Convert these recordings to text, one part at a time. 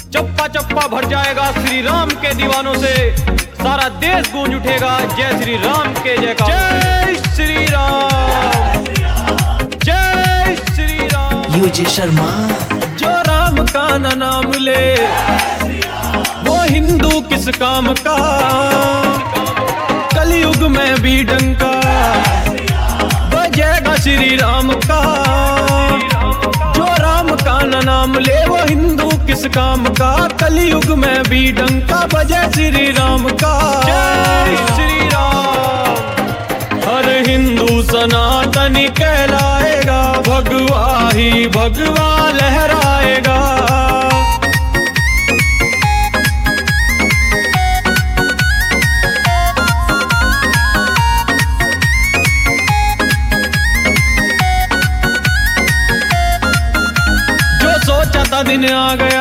चप्पा चप्पा भर जाएगा श्री राम के दीवानों से, सारा देश गूंज उठेगा जय श्री राम के जयकार। जय श्री राम, जय श्री राम। यूजी शर्मा। जो राम का न नाम ले वो हिंदू किस काम का, कलयुग में भी डंका बजेगा श्री राम का। जो राम का न नाम ले वो हिंदू किस काम का, कलयुग में भी डंका बजे श्री राम का। जय श्री राम। हर हिंदू सनातनी कहलाएगा, भगवा ही भगवा लहराएगा। दिन आ गया,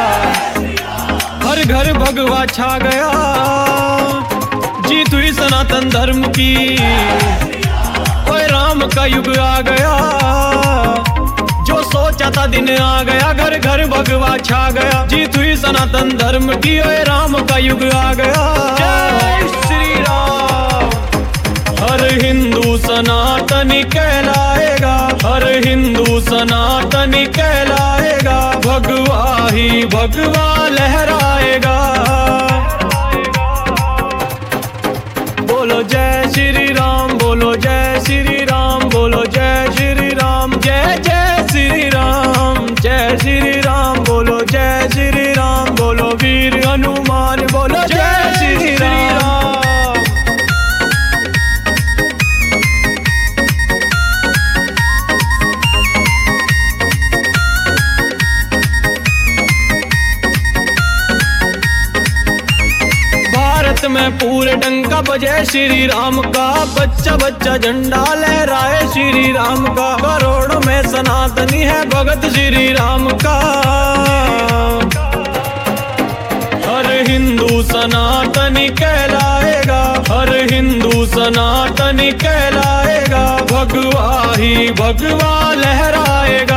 हर घर भगवा छा गया, जीत हुई सनातन धर्म की, ओए राम का युग आ गया। जो सोचा था दिन आ गया, घर घर भगवा छा गया, जीत हुई सनातन धर्म की, ओए राम का युग आ गया। जय श्री राम। हर हिंदू सनातनी कहलाएगा, हर हिंदू सनातनी कहलाएगा, भगवा ही भगवा लहराएगा। बोलो जय श्री राम, बोलो जय श्री राम, बोलो जय श्री राम, जय जय श्री राम, जय श्री राम। बोलो जय श्री राम, बोलो वीर हनुमान, बोलो जय श्री राम। में पूरे डंका बजे श्री राम का, बच्चा बच्चा झंडा लहराए श्री राम का। करोड़ों में सनातनी है भगत श्री राम का। हर हिंदू सनातनी कहलाएगा, हर हिंदू सनातनी कहलाएगा, भगवा ही भगवा लहराएगा।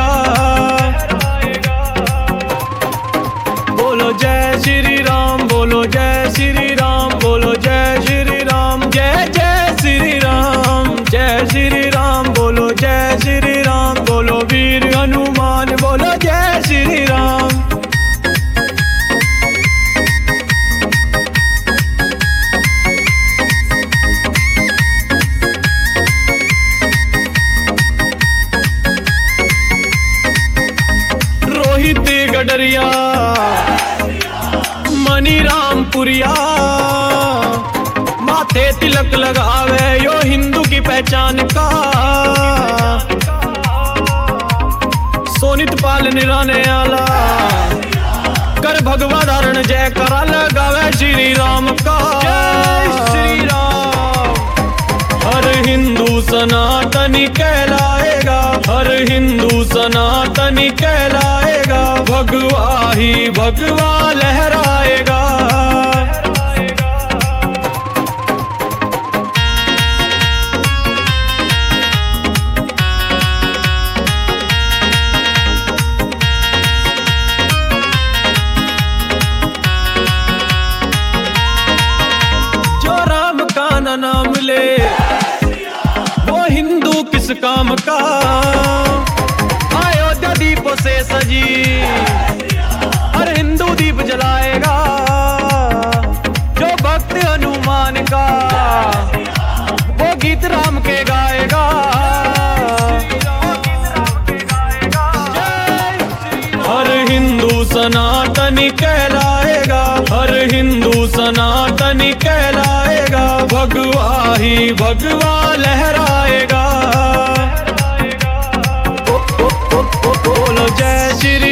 बोलो जय श्री राम, बोलो जय श्री राम, बोलो जय श्री राम, जय जय श्री राम, जय श्री राम। बोलो जय श्री राम, बोलो वीर हनुमान, बोलो जय श्री राम। रोहित गडरिया, मनी रामपुरिया, माथे तिलक लगावे यो हिंदू की पहचान का। सोनित पाल निराने आला, कर भगवा धारण जय करा लगावे श्री राम का। जय श्री राम। हर हिंदू सनातनी कहलाएगा, हर हिंदू सनातनी कहलाएगा, भगवा ही भगवा लहराएगा। जो राम का न नाम ले वो हिंदू किस काम का, अयोध्या दीपों से सजी हर हिंदू दीप जलाएगा। जो भक्त हनुमान का वो गीत राम के गाएगा। हर हिंदू सनातनी कहलाएगा, हर हिंदू सनातनी कहलाएगा, भगवा ही भगवा लहराएगा। बोलो जय श्री